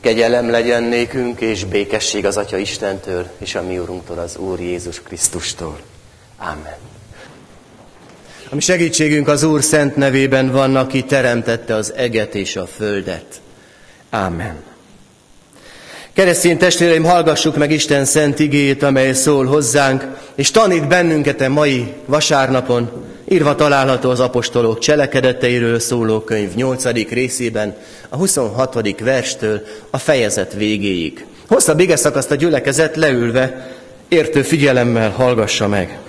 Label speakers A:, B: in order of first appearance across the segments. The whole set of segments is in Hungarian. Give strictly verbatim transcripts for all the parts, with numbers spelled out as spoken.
A: Kegyelem legyen nékünk, és békesség az Atya Istentől, és a mi Urunktól, az Úr Jézus Krisztustól. Ámen. A mi segítségünk az Úr szent nevében van, aki teremtette az eget és a földet. Ámen. Keresztény testvéreim, hallgassuk meg Isten szent igéjét, amely szól hozzánk, és tanít bennünket a mai vasárnapon. Írva található az apostolok cselekedeteiről szóló könyv nyolcadik részében, a huszonhatodik verstől a fejezet végéig. Hosszabb igeszakaszt a gyülekezet leülve, értő figyelemmel hallgassa meg.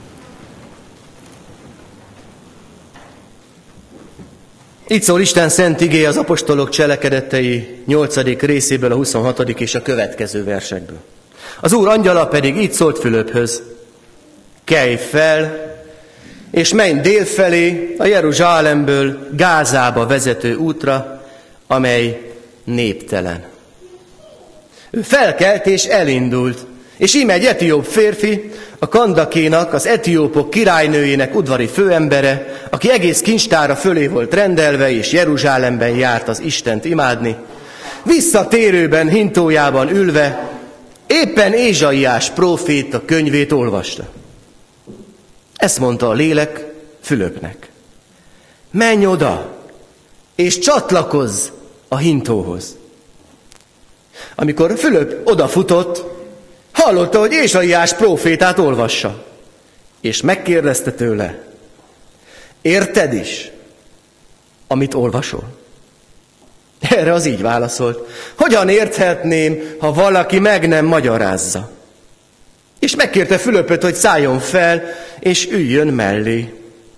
A: Így szól Isten szent igéje az apostolok cselekedetei nyolcadik részéből, a huszonhatodik és a következő versekből. Az Úr angyala pedig így szólt Fülöphöz: kelj fel, és menj délfelé a Jeruzsálemből Gázába vezető útra, amely néptelen. Ő felkelt és elindult, és íme egy etióp férfi, a Kandakénak, az etiópok királynőjének udvari főembere, aki egész kincstára fölé volt rendelve, és Jeruzsálemben járt az Istent imádni, visszatérőben, hintójában ülve, éppen Ézsaiás próféta könyvét olvasta. Ezt mondta a lélek Fülöpnek: menj oda, és csatlakozz a hintóhoz. Amikor Fülöp odafutott, hallotta, hogy Ézsaiás prófétát olvassa, és megkérdezte tőle: érted is, amit olvasol? Erre az így válaszolt: hogyan érthetném, ha valaki meg nem magyarázza? És megkérte Fülöpöt, hogy szálljon fel, és üljön mellé.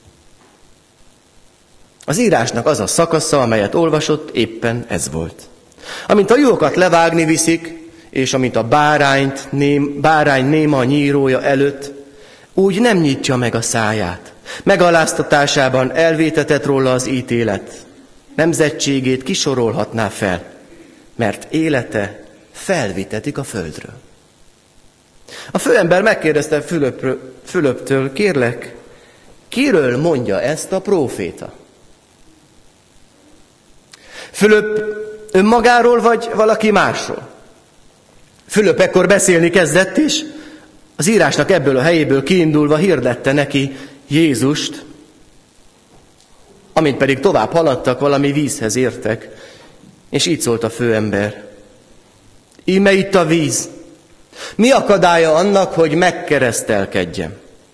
A: Az írásnak az a szakasza, amelyet olvasott, éppen ez volt. Amint a juhokat levágni viszik, és amint a bárányt, ném, bárány néma a nyírója előtt, úgy nem nyitja meg a száját. Megaláztatásában elvétetett róla az ítélet. Nemzetségét kisorolhatná fel, mert élete felvitetik a földről. A főember megkérdezte Fülöpről, Fülöptől: kérlek, kiről mondja ezt a próféta? Fülöp önmagáról, vagy valaki másról? Fülöp ekkor beszélni kezdett, és az írásnak ebből a helyéből kiindulva hirdette neki Jézust. Amint pedig tovább haladtak, valami vízhez értek, és így szólt a főember: íme itt a víz. Mi akadálya annak, hogy megkeresztelkedjem?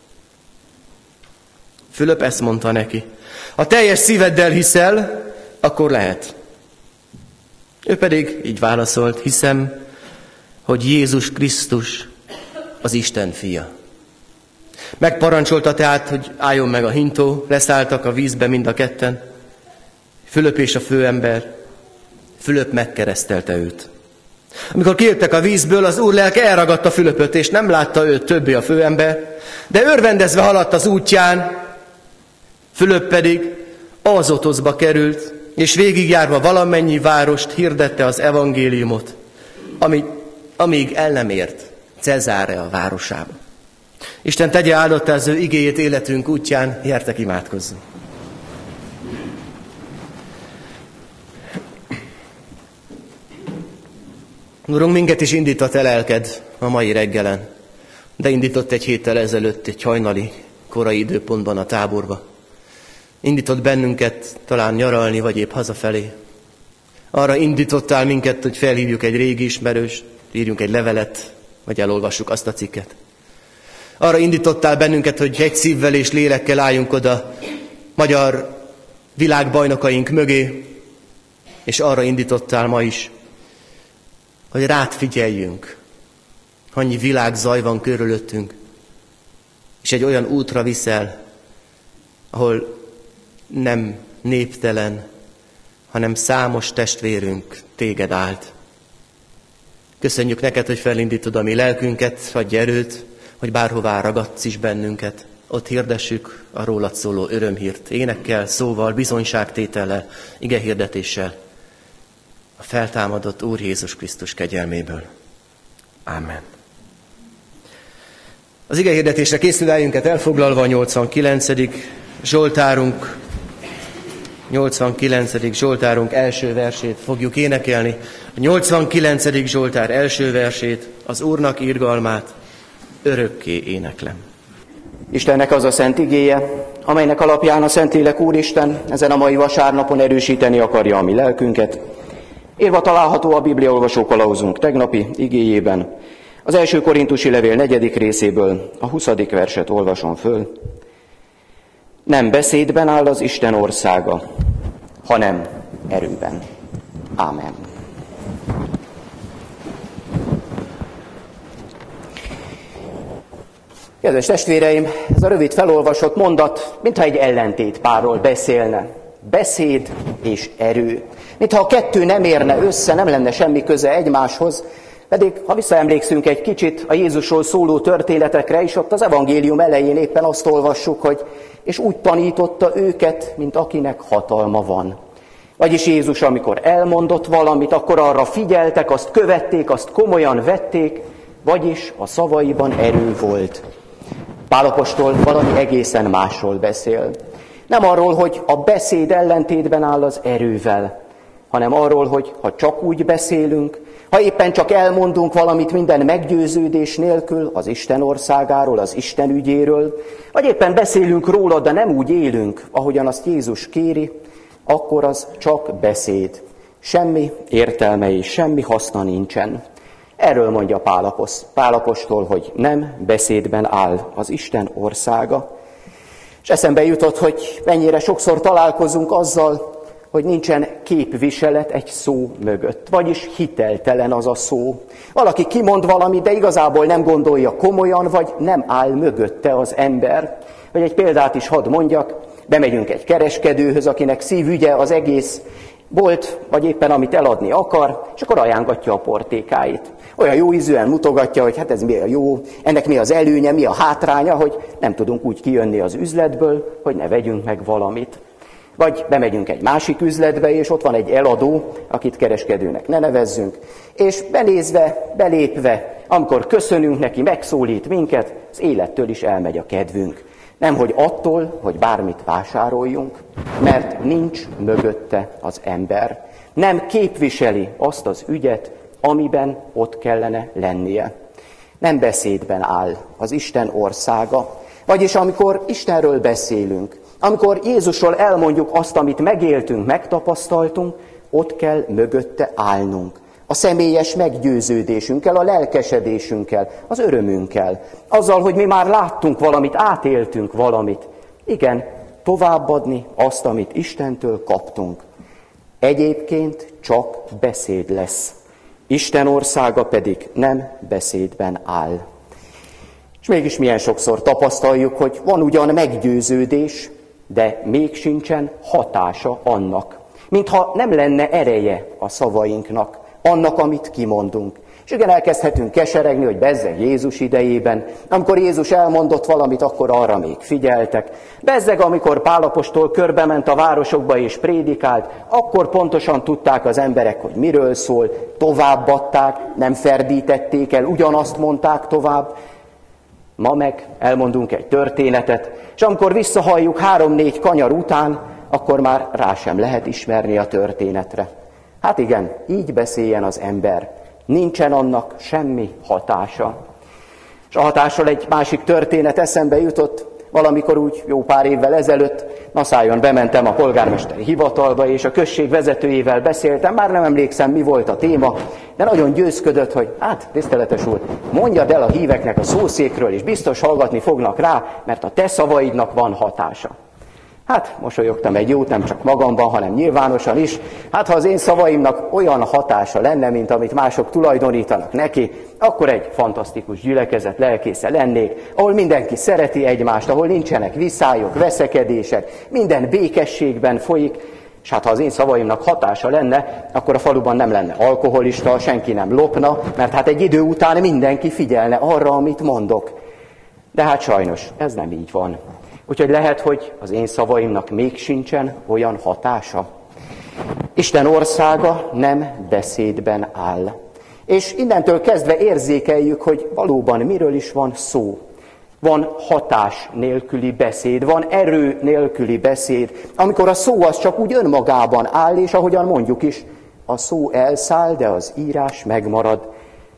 A: Fülöp ezt mondta neki: ha teljes szíveddel hiszel, akkor lehet. Ő pedig így válaszolt: hiszem, hogy Jézus Krisztus az Isten fia. Megparancsolta tehát, hogy álljon meg a hintó, leszálltak a vízbe mind a ketten. Fülöp és a főember. Fülöp megkeresztelte őt. Amikor kijöttek a vízből, az Úr lelke elragadta Fülöpöt, és nem látta őt többé a főember, de örvendezve haladt az útján. Fülöp pedig Azotoszba került, és végigjárva valamennyi várost hirdette az evangéliumot, amíg, amíg el nem ért Cezárea városába. Isten tegye áldottá az ő igéjét életünk útján, gyertek imádkozzunk. Urunk, minket is indított el lelked a mai reggelen, de indított egy héttel ezelőtt egy hajnali, korai időpontban a táborba. Indított bennünket talán nyaralni, vagy épp hazafelé. Arra indítottál minket, hogy felhívjuk egy régi ismerőst, írjunk egy levelet, vagy elolvassuk azt a cikket. Arra indítottál bennünket, hogy egy szívvel és lélekkel álljunk oda magyar világbajnokaink mögé, és arra indítottál ma is, hogy rád figyeljünk. Annyi világzaj van körülöttünk, és egy olyan útra viszel, ahol nem néptelen, hanem számos testvérünk téged állt. Köszönjük neked, hogy felindítod a mi lelkünket, adj erőt, hogy bárhová ragadsz is bennünket. Ott hirdessük a rólad szóló örömhírt énekkel, szóval, bizonyságtétellel, igehirdetéssel, a feltámadott Úr Jézus Krisztus kegyelméből. Ámen. Az igehirdetésre készülájunkat elfoglalva a nyolcvankilencedik Zsoltárunk nyolcvankilencedik Zsoltárunk első versét fogjuk énekelni. A nyolcvankilencedik Zsoltár első versét, az Úrnak irgalmát örökké éneklem.
B: Istennek az a szent igéje, amelynek alapján a Szentlélek Úristen ezen a mai vasárnapon erősíteni akarja a mi lelkünket. Írva található a Bibliaolvasó kalauzunk tegnapi igéjében. Az első korintusi levél negyedik részéből a huszadik verset olvasom föl. Nem beszédben áll az Isten országa, hanem erőben. Ámen. Kedves testvéreim, ez a rövid felolvasott mondat, mintha egy ellentétpárról beszélne. Beszéd és erő. Mintha a kettő nem érne össze, nem lenne semmi köze egymáshoz, pedig ha visszaemlékszünk egy kicsit a Jézusról szóló történetekre is, ott az evangélium elején éppen azt olvassuk, hogy és úgy tanította őket, mint akinek hatalma van. Vagyis Jézus, amikor elmondott valamit, akkor arra figyeltek, azt követték, azt komolyan vették, vagyis a szavaiban erő volt. Pál apostol valami egészen másról beszél. Nem arról, hogy a beszéd ellentétben áll az erővel, hanem arról, hogy ha csak úgy beszélünk, ha éppen csak elmondunk valamit minden meggyőződés nélkül az Isten országáról, az Isten ügyéről, vagy éppen beszélünk róla, de nem úgy élünk, ahogyan azt Jézus kéri, akkor az csak beszéd. Semmi értelme és semmi haszna nincsen. Erről mondja Pál apostol, hogy nem beszédben áll az Isten országa. És eszembe jutott, hogy mennyire sokszor találkozunk azzal, hogy nincsen képviselet egy szó mögött, vagyis hiteltelen az a szó. Valaki kimond valamit, de igazából nem gondolja komolyan, vagy nem áll mögötte az ember. Vagy egy példát is hadd mondjak, bemegyünk egy kereskedőhöz, akinek szívügye az egész bolt, vagy éppen amit eladni akar, és akkor ajánlatja a portékáit. Olyan jó ízűen mutogatja, hogy hát ez mi a jó, ennek mi az előnye, mi a hátránya, hogy nem tudunk úgy kijönni az üzletből, hogy ne vegyünk meg valamit. Vagy bemegyünk egy másik üzletbe, és ott van egy eladó, akit kereskedőnek ne nevezzünk, és benézve, belépve, amikor köszönünk neki, megszólít minket, az élettől is elmegy a kedvünk. Nemhogy attól, hogy bármit vásároljunk, mert nincs mögötte az ember. Nem képviseli azt az ügyet, amiben ott kellene lennie. Nem beszédben áll az Isten országa, vagyis amikor Istenről beszélünk, amikor Jézusról elmondjuk azt, amit megéltünk, megtapasztaltunk, ott kell mögötte állnunk. A személyes meggyőződésünkkel, a lelkesedésünkkel, az örömünkkel. Azzal, hogy mi már láttunk valamit, átéltünk valamit. Igen, továbbadni azt, amit Istentől kaptunk. Egyébként csak beszéd lesz. Isten országa pedig nem beszédben áll. És mégis milyen sokszor tapasztaljuk, hogy van ugyan meggyőződés, de még sincsen hatása annak. Mintha nem lenne ereje a szavainknak, annak, amit kimondunk. És igen, elkezdhetünk keseregni, hogy bezzeg Jézus idejében, amikor Jézus elmondott valamit, akkor arra még figyeltek. Bezzeg, amikor Pál apostol körbement a városokba és prédikált, akkor pontosan tudták az emberek, hogy miről szól, továbbadták, nem ferdítették el, ugyanazt mondták tovább. Ma meg elmondunk egy történetet, és amikor visszahalljuk három-négy kanyar után, akkor már rá sem lehet ismerni a történetre. Hát igen, így beszéljen az ember. Nincsen annak semmi hatása. És a hatásról egy másik történet eszembe jutott, valamikor úgy jó pár évvel ezelőtt, Naszájon bementem a polgármesteri hivatalba, és a község vezetőjével beszéltem, már nem emlékszem, mi volt a téma, de nagyon győzködött, hogy hát, tiszteletes úr, mondjad el a híveknek a szószékről, és biztos hallgatni fognak rá, mert a te szavaidnak van hatása. Hát, mosolyogtam egy jót, nem csak magamban, hanem nyilvánosan is. Hát, ha az én szavaimnak olyan hatása lenne, mint amit mások tulajdonítanak neki, akkor egy fantasztikus gyülekezet lelkésze lennék, ahol mindenki szereti egymást, ahol nincsenek viszályok, veszekedések, minden békességben folyik. És hát, ha az én szavaimnak hatása lenne, akkor a faluban nem lenne alkoholista, senki nem lopna, mert hát egy idő után mindenki figyelne arra, amit mondok. De hát sajnos, ez nem így van. Úgyhogy lehet, hogy az én szavaimnak még sincsen olyan hatása. Isten országa nem beszédben áll. És innentől kezdve érzékeljük, hogy valóban miről is van szó. Van hatás nélküli beszéd, van erő nélküli beszéd, amikor a szó az csak úgy önmagában áll, és ahogyan mondjuk is, a szó elszáll, de az írás megmarad.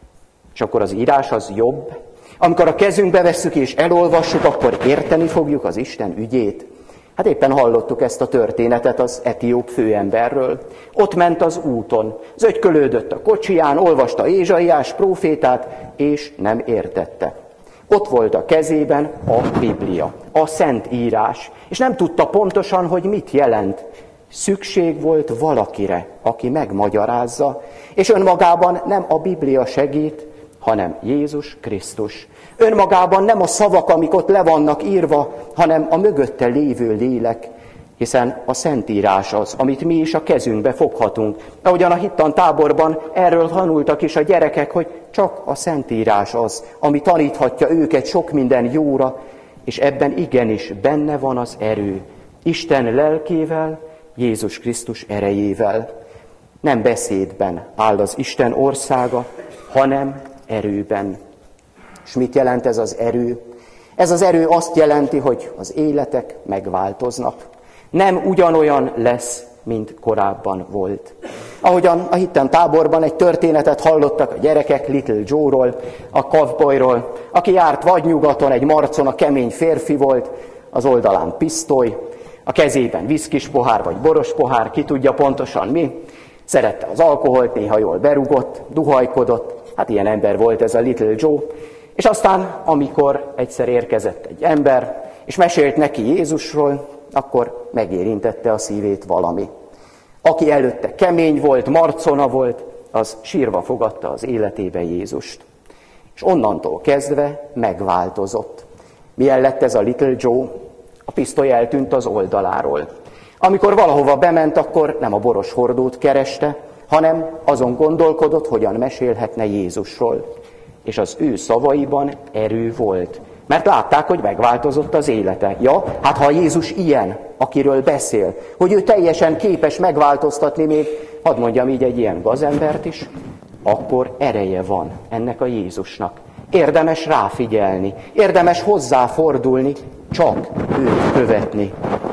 B: És akkor az írás az jobb. Amikor a kezünkbe vesszük és elolvassuk, akkor érteni fogjuk az Isten ügyét. Hát éppen hallottuk ezt a történetet az etióp főemberről. Ott ment az úton, zögykölődött a kocsiján, olvasta Ézsaiás prófétát, és nem értette. Ott volt a kezében a Biblia, a Szent Írás, és nem tudta pontosan, hogy mit jelent. Szükség volt valakire, aki megmagyarázza, és önmagában nem a Biblia segít, hanem Jézus Krisztus. Önmagában nem a szavak, amik ott le vannak írva, hanem a mögötte lévő lélek, hiszen a Szentírás az, amit mi is a kezünkbe foghatunk. Ahogyan a hittan táborban erről tanultak is a gyerekek, hogy csak a Szentírás az, ami taníthatja őket sok minden jóra, és ebben igenis benne van az erő. Isten lelkével, Jézus Krisztus erejével. Nem beszédben áll az Isten országa, hanem erőben. És mit jelent ez az erő? Ez az erő azt jelenti, hogy az életek megváltoznak. Nem ugyanolyan lesz, mint korábban volt. Ahogyan a hitten táborban egy történetet hallottak a gyerekek Little Joe-ról, a cowboyról, aki járt vagy nyugaton, egy marcon, a kemény férfi volt, az oldalán pisztoly, a kezében viszkis pohár vagy boros pohár, ki tudja pontosan mi. Szerette az alkoholt, néha jól berugott, duhajkodott, hát ilyen ember volt ez a Little Joe. És aztán, amikor egyszer érkezett egy ember, és mesélt neki Jézusról, akkor megérintette a szívét valami. Aki előtte kemény volt, marcona volt, az sírva fogadta az életébe Jézust. És onnantól kezdve megváltozott. Milyen lett ez a Little Joe? A pisztoly eltűnt az oldaláról. Amikor valahova bement, akkor nem a boros hordót kereste, hanem azon gondolkodott, hogyan mesélhetne Jézusról. És az ő szavaiban erő volt. Mert látták, hogy megváltozott az élete. Ja, hát ha Jézus ilyen, akiről beszél, hogy ő teljesen képes megváltoztatni még, hadd mondjam így, egy ilyen gazembert is, akkor ereje van ennek a Jézusnak. Érdemes ráfigyelni, érdemes hozzáfordulni, csak őt követni.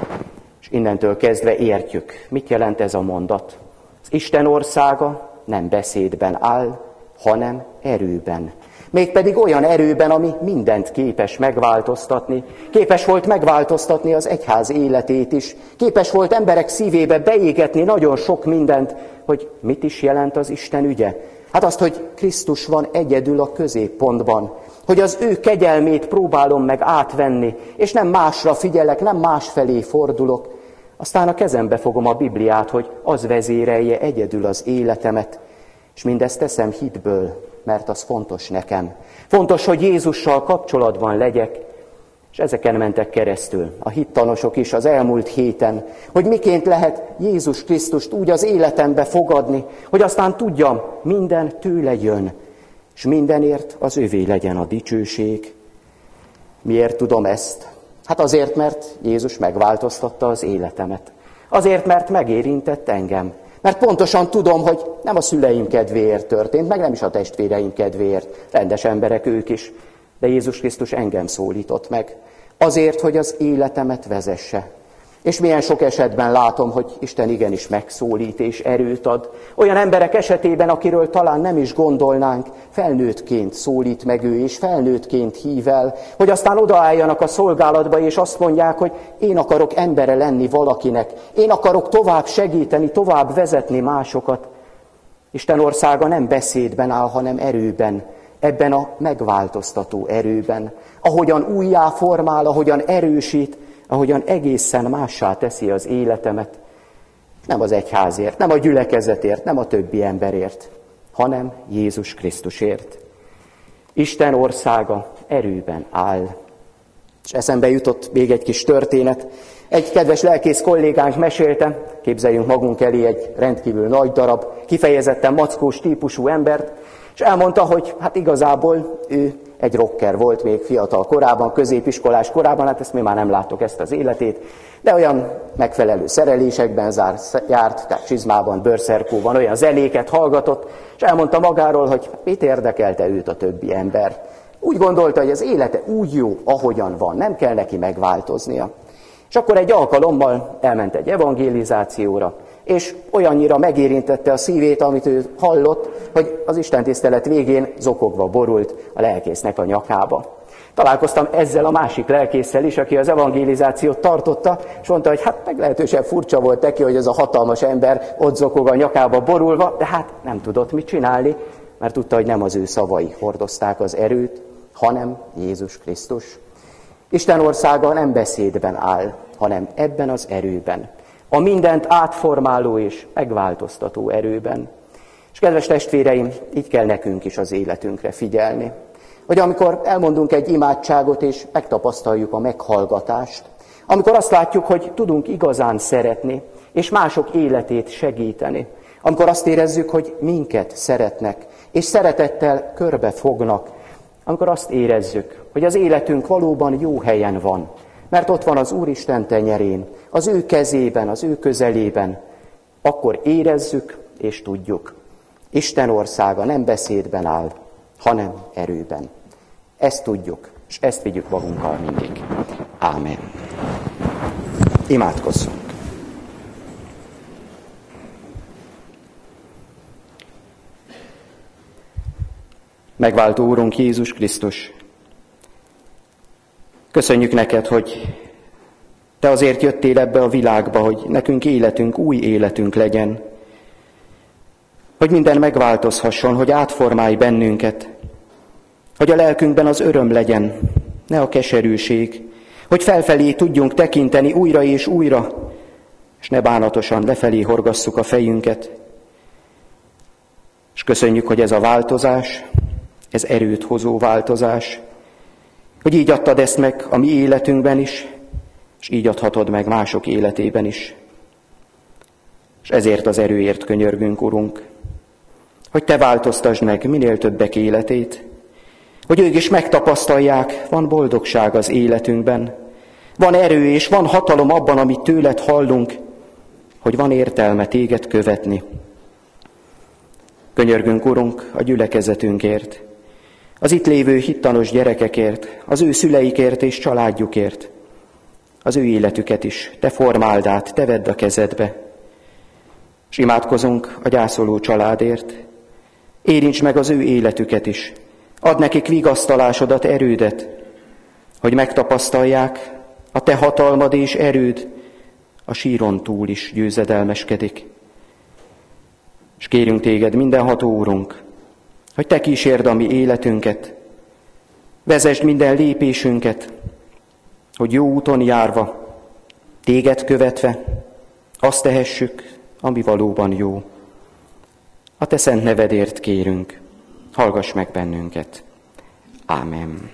B: És innentől kezdve értjük, mit jelent ez a mondat. Az Isten országa nem beszédben áll, hanem erőben. Mégpedig olyan erőben, ami mindent képes megváltoztatni. Képes volt megváltoztatni az egyház életét is. Képes volt emberek szívébe beégetni nagyon sok mindent, hogy mit is jelent az Isten ügye. Hát azt, hogy Krisztus van egyedül a középpontban. Hogy az ő kegyelmét próbálom meg átvenni, és nem másra figyelek, nem másfelé fordulok. Aztán a kezembe fogom a Bibliát, hogy az vezérelje egyedül az életemet. És mindezt teszem hitből, mert az fontos nekem. Fontos, hogy Jézussal kapcsolatban legyek, és ezeken mentek keresztül a hittanosok is az elmúlt héten, hogy miként lehet Jézus Krisztust úgy az életembe fogadni, hogy aztán tudjam, minden tőle jön, és mindenért az övé legyen a dicsőség. Miért tudom ezt? Hát azért, mert Jézus megváltoztatta az életemet. Azért, mert megérintett engem. Mert pontosan tudom, hogy nem a szüleim kedvéért történt, meg nem is a testvéreim kedvéért, rendes emberek ők is, de Jézus Krisztus engem szólított meg. Azért, hogy az életemet vezesse. És milyen sok esetben látom, hogy Isten igenis megszólít és erőt ad. Olyan emberek esetében, akiről talán nem is gondolnánk, felnőttként szólít meg ő, és felnőttként hív el, hogy aztán odaálljanak a szolgálatba, és azt mondják, hogy én akarok embere lenni valakinek, én akarok tovább segíteni, tovább vezetni másokat. Isten országa nem beszédben áll, hanem erőben, ebben a megváltoztató erőben. Ahogyan újjá formál, ahogyan erősít, ahogyan egészen mássá teszi az életemet, nem az egyházért, nem a gyülekezetért, nem a többi emberért, hanem Jézus Krisztusért. Isten országa erőben áll. És eszembe jutott még egy kis történet. Egy kedves lelkész kollégánk mesélte, képzeljünk magunk elé egy rendkívül nagy darab, kifejezetten mackós típusú embert, és elmondta, hogy hát igazából ő egy rocker volt még fiatal korában, középiskolás korában, hát ezt mi már nem láttuk ezt az életét, de olyan megfelelő szerelésekben járt, tehát csizmában, bőrszerkóban, olyan zenéket hallgatott, és elmondta magáról, hogy mit érdekelte őt a többi ember. Úgy gondolta, hogy az élete úgy jó, ahogyan van, nem kell neki megváltoznia. És akkor egy alkalommal elment egy evangelizációra, és olyannyira megérintette a szívét, amit ő hallott, hogy az istentisztelet végén zokogva borult a lelkésznek a nyakába. Találkoztam ezzel a másik lelkésszel is, aki az evangelizációt tartotta, és mondta, hogy hát meglehetősen furcsa volt neki, hogy ez a hatalmas ember ott zokog a nyakába borulva, de hát nem tudott mit csinálni, mert tudta, hogy nem az ő szavai hordozták az erőt, hanem Jézus Krisztus. Isten országa nem beszédben áll, hanem ebben az erőben. A mindent átformáló és megváltoztató erőben. És kedves testvéreim, így kell nekünk is az életünkre figyelni. Hogy amikor elmondunk egy imádságot és megtapasztaljuk a meghallgatást, amikor azt látjuk, hogy tudunk igazán szeretni, és mások életét segíteni, amikor azt érezzük, hogy minket szeretnek, és szeretettel körbefognak, amikor azt érezzük, hogy az életünk valóban jó helyen van, mert ott van az Úristen tenyerén, az ő kezében, az ő közelében, akkor érezzük és tudjuk. Isten országa nem beszédben áll, hanem erőben. Ezt tudjuk, és ezt vigyük magunkkal mindig. Ámen. Imádkozzunk. Megváltó Úrunk Jézus Krisztus, köszönjük neked, hogy te azért jöttél ebbe a világba, hogy nekünk életünk, új életünk legyen, hogy minden megváltozhasson, hogy átformálj bennünket, hogy a lelkünkben az öröm legyen, ne a keserűség, hogy felfelé tudjunk tekinteni újra és újra, és ne bánatosan lefelé horgasszuk a fejünket. És köszönjük, hogy ez a változás, ez erőt hozó változás, hogy így adtad ezt meg a mi életünkben is, és így adhatod meg mások életében is. És ezért az erőért könyörgünk, Urunk, hogy te változtasd meg minél többek életét, hogy ők is megtapasztalják, van boldogság az életünkben, van erő és van hatalom abban, amit tőled hallunk, hogy van értelme téged követni. Könyörgünk, Urunk, a gyülekezetünkért, az itt lévő hittanos gyerekekért, az ő szüleikért és családjukért, az ő életüket is, te formáld át, te vedd a kezedbe. És imádkozunk a gyászoló családért, érints meg az ő életüket is, add nekik vigasztalásodat, erődet, hogy megtapasztalják, a te hatalmad és erőd a síron túl is győzedelmeskedik. És kérünk téged, mindenható Úrunk, hogy te kísérd a mi életünket, vezesd minden lépésünket, hogy jó úton járva, téged követve, azt tehessük, ami valóban jó. A te szent nevedért kérünk, hallgass meg bennünket. Ámen.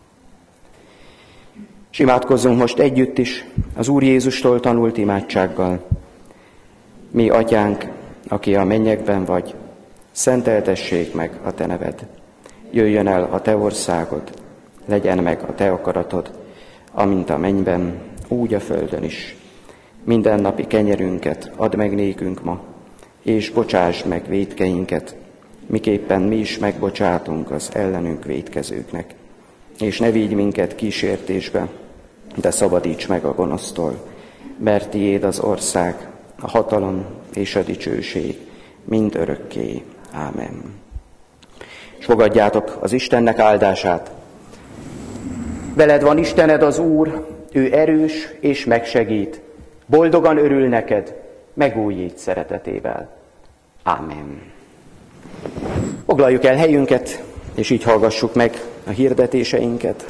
B: És imádkozzunk most együtt is az Úr Jézustól tanult imádsággal. Mi, Atyánk, aki a mennyekben vagy, szenteltessék meg a te neved. Jöjjön el a te országod, legyen meg a te akaratod, amint a mennyben, úgy a földön is. Mindennapi kenyerünket add meg nékünk ma, és bocsásd meg vétkeinket, miképpen mi is megbocsátunk az ellenünk vétkezőknek. És ne vigy minket kísértésbe, de szabadíts meg a gonosztól, mert tiéd az ország, a hatalom és a dicsőség mind örökké. Ámen. És fogadjátok az Istennek áldását. Veled van Istened az Úr, ő erős és megsegít. Boldogan örül neked, megújít szeretetével. Ámen. Foglaljuk el helyünket, és így hallgassuk meg a hirdetéseinket.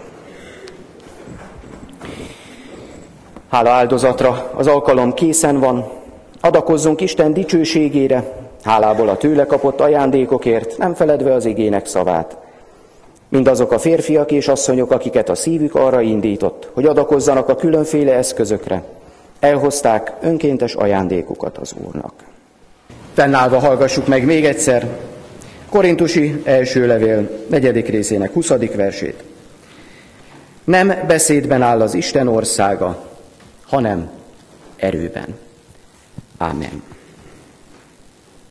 B: Hála áldozatra, az alkalom készen van, adakozzunk Isten dicsőségére, hálából a tőle kapott ajándékokért, nem feledve az igének szavát. Mindazok a férfiak és asszonyok, akiket a szívük arra indított, hogy adakozzanak a különféle eszközökre, elhozták önkéntes ajándékukat az Úrnak. Fennállva hallgassuk meg még egyszer Korintusi első levél negyedik részének huszadik versét. Nem beszédben áll az Isten országa, hanem erőben. Ámen.